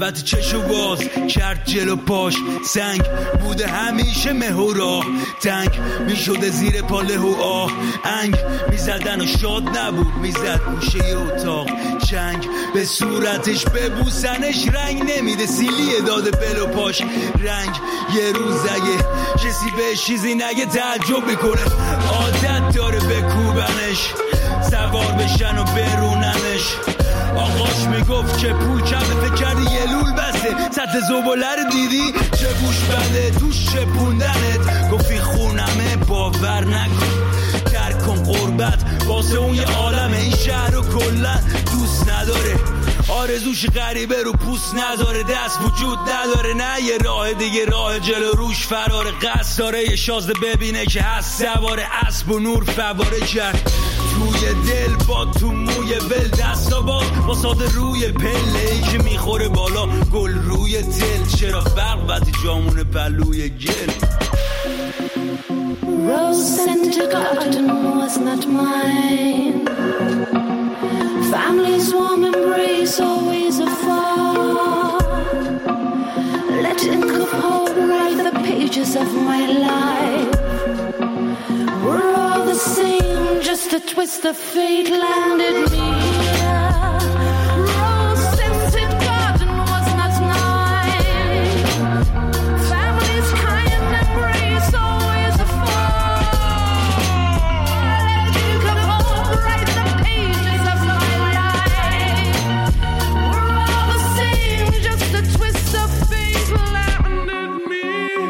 وقتی چشو باز کرد جلو پاش سنگ بوده همیشه مه و راه تنگ میشده زیر پاله و آه انگ میزدن و شاد نبود میزد گوشه اتاق چنگ به صورتش ببوسنش رنگ نمیده سیلیه داده بل و پاش رنگ یه روز اگه کسی به چیزی نگه تعجب میکنه عادت داره بکوبنش سوار بشن و بروننش آقاش میگفت که پول کمه فکر کردی یه لول بسته سطح زباله رو دیدی چه بوش بده توش چپوندنت گفتی خونمه باور نکن درک کن قربت واسه اون یه عالمه این شهر رو کلن دوست نداره آرزوش غریبه رو پوست نداره دست وجود نداره نه یه راه دیگه راه جلو روش فراره قصد داره یه شازده ببینه که هست سواره اسب و نور فواره کرد توی دل با تو موی ول دستا با ساده روی پله ای که میخوره بالا گل روی تل چرا فرق وقتی جامون پلوی گل Rose scented garden was not mine Family's warm embrace always afar Letting go hold write the pages of my life We're all the same just a twist of fate landed me Rose scented garden was not mine Family's kind embrace always afar Letting go hold write the pages of my life We're all the same just a twist of fate landed me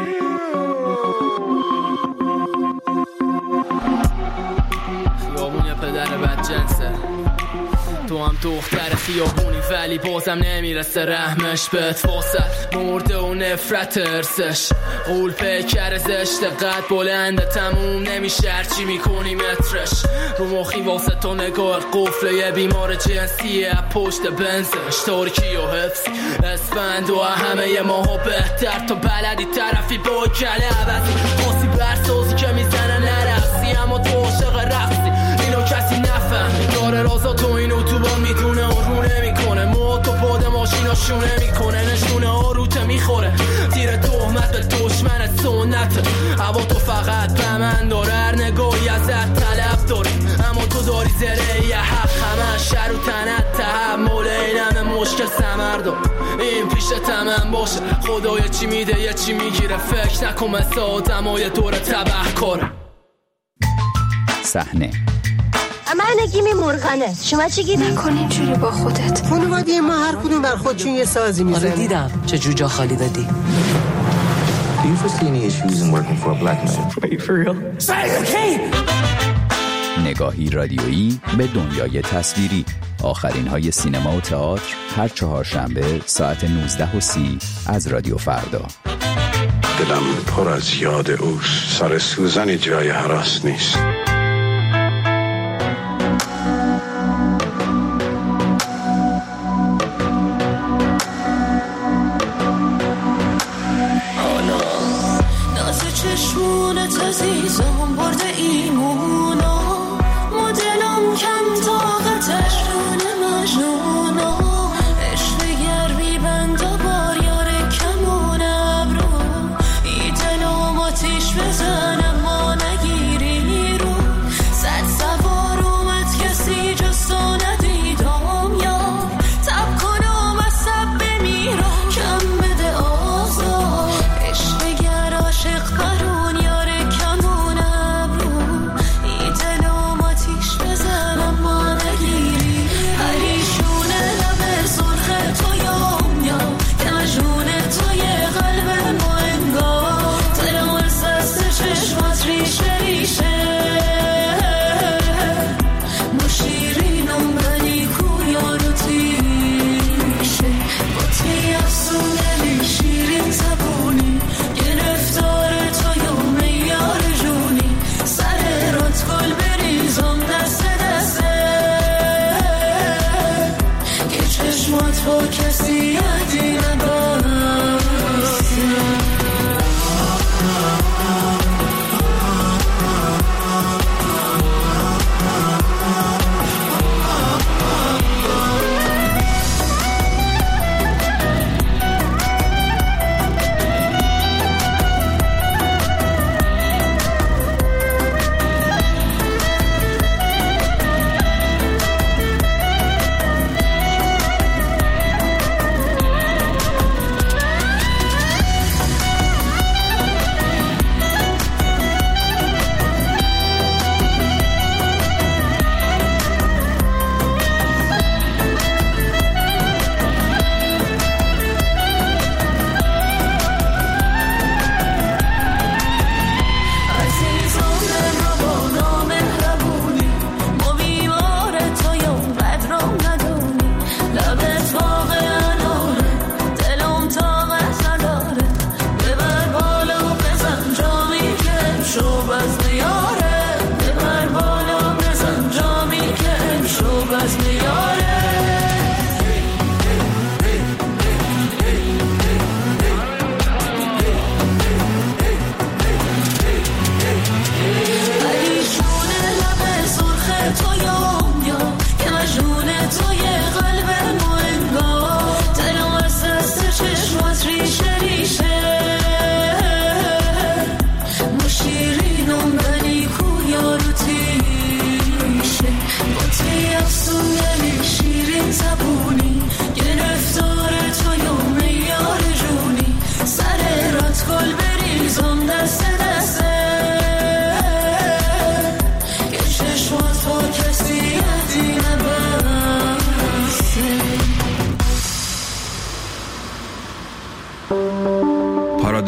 خیابون پدر بدجنسه تو هم دختر خیابونی ولی بازم نمیرسه رحمش بهت فاصل مرده و نفرت ارسش قول پیکر زشت قد بلنده تموم نمیشه هرچی میکنی مترش رو مخی واسه تو نگاه قفله یه بیمار جنسیه پشت بنزش ترکی و حفظ اسفند و همه ماها بهتر تو بلدی طرفی با کله عوضی خاصی برسازی که میزنن نرقصی اما تو عاشق رقصی اینو کسی نفهم داره رازا تو اینو تو با میدونه و رو نمیکنه موتو باد ماشینا شونه میکنه نشونه آروته میخوره تیر تهمت به دشمن سنت هوا تو فقط به من داره هر نگاهی ازت طلب داره اما تو داری زره یه حق همه شر و تنت تحمل اینم مشکل سمر دار این پیش تمام باشه خدای چی میده یه چی میگیره فکر نکن مثل آدم های دور تبه کاره صحنه من نگیمی مرغنه شما چی گیری؟ نکن اینجوری با خودت خانواده ما هر کدوم بر خودشون یه سازی میزنن آره دیدم چه جوجا خالی دادی Do you foresee any issues in working for a black man? Are you for real? نگاهی رادیویی به دنیای تصویری آخرین های سینما و تئاتر هر چهارشنبه ساعت 19:30 از رادیو فردا دلم پر از یاد اوست سر سوزنی جای هراس نیست چشمونت عزیزم برده ایمونا مدلم کم طاقتش رون مجنونا عشق گرمی بند و بار یار کمون ابرو ای دلم آتیش بزنم ما نگیری رو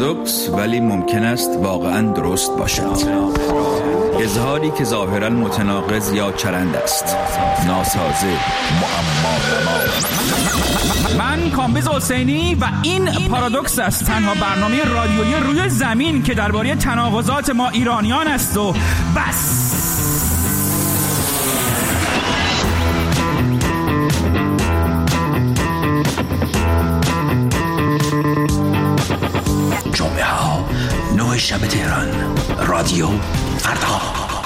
پارادوکس ولی ممکن است واقعاً درست باشد. اظهاری که ظاهراً متناقض یا چرند است، ناسازه، معما. من کامبیز حسینی و این پارادوکس است، تنها برنامه رادیویی روی زمین که درباره تناقضات ما ایرانیان است و بس. جمعه ها 9 شب تهران، رادیو فردا.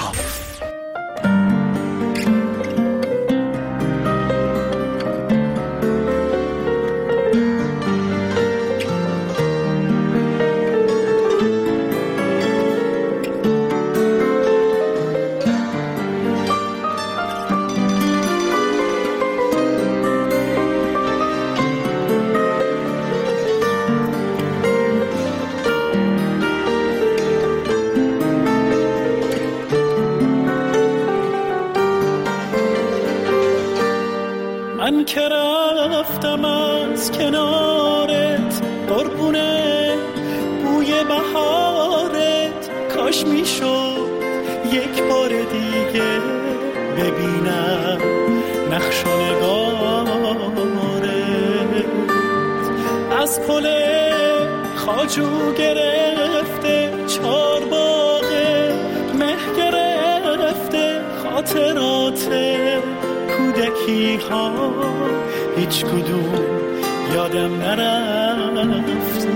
من که رفتم از کنارت قربونه بوی بهارت، کاش میشد یک بار دیگه ببینم نقش و نگارت. از پل خواجو گرفته چارباغ مه گرفته خاطرات کودکی ها، هیچ کدوم یادم نرفته.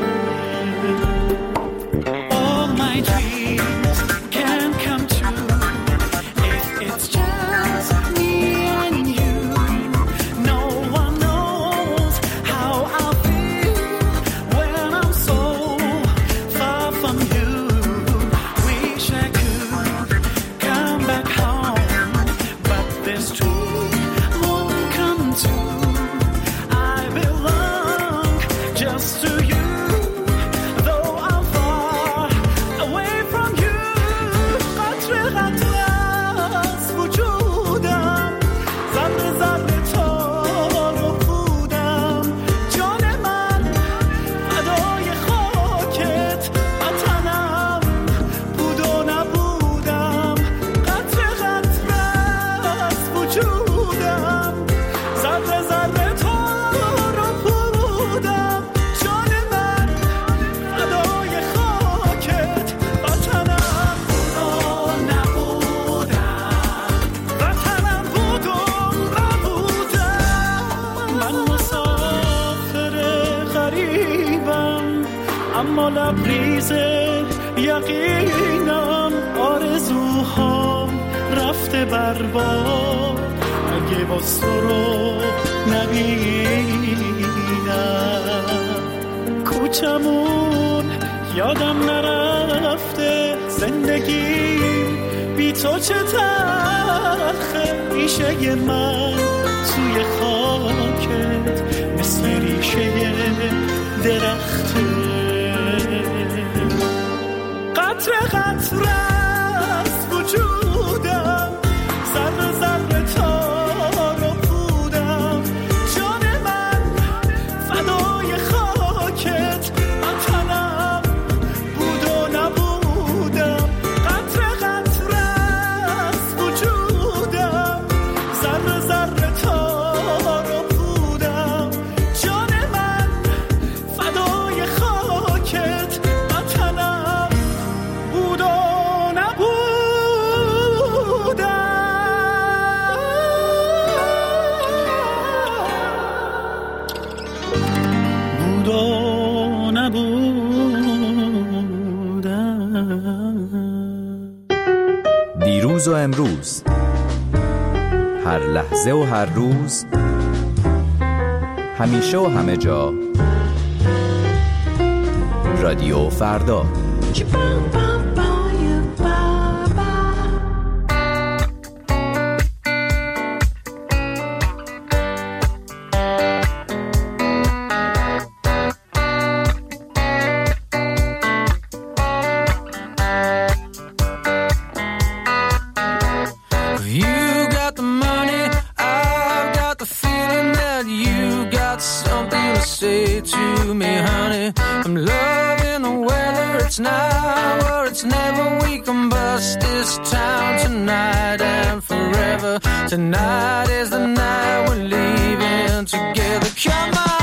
All my dreams can come true if it's just me and you. No one knows how I feel when I'm so far from you. Wish I could come back home, but this dream won't come true. I belong just to you, though I'm far away from you. قطره قطره از وجودم، ذره ذره تار و پودم. جان من فدای خاکت، وطنم بود و نبودم. قطره قطره از وجودم، ذره ذره تار و پودم. جان من فدای خاکت، وطنم بود و نبودم. وطنم بود و نبودم. من مسافر غریبم، اما لبریز یقینم. آرزوهام رفته برباد، اگه باز تو رو نبینم. کوچمون یادم نرفته، زندگیم بی تو چه تلخه. ریشه من توی خاکت مثل ریشه درخته. قطره قطره از وجودم، ذره ذره تار و پودم. جان من فدای خاکت، وطنم بود و نبودم. قطره قطره از وجودم، ذره ذره تار و پودم. جان من فدای خاکت، وطنم بود و دیروز و امروز، هر لحظه و هر روز، همیشه و همه جا، رادیو فردا. You got the money, I've got the feeling that you got something to say to me, honey, I'm loving the weather. It's now or it's never. We can bust this town tonight and forever. Tonight is the night we're leaving together. Come on.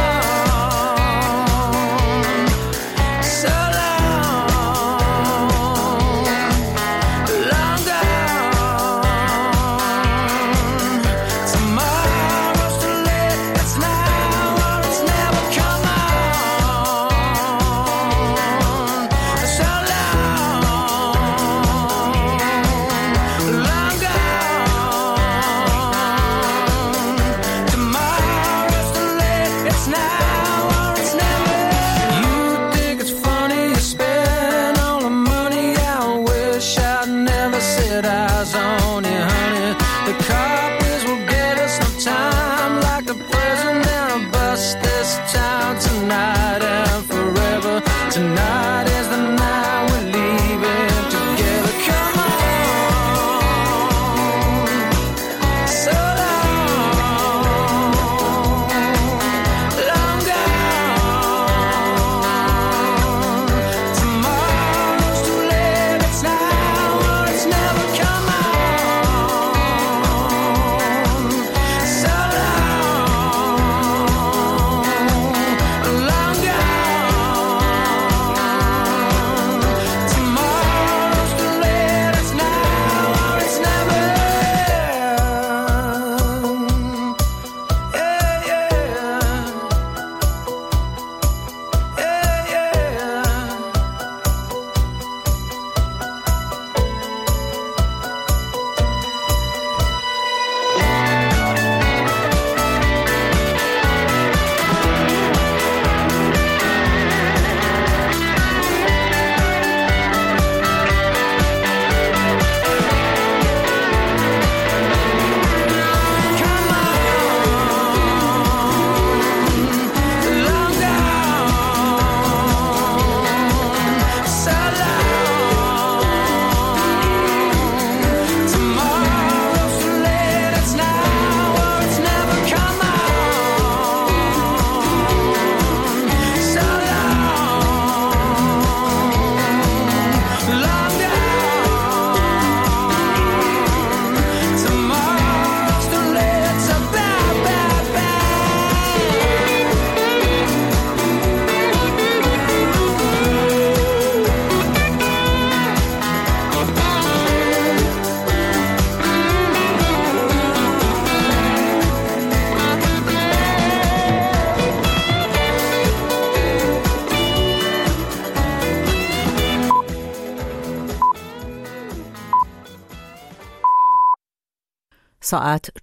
ساعت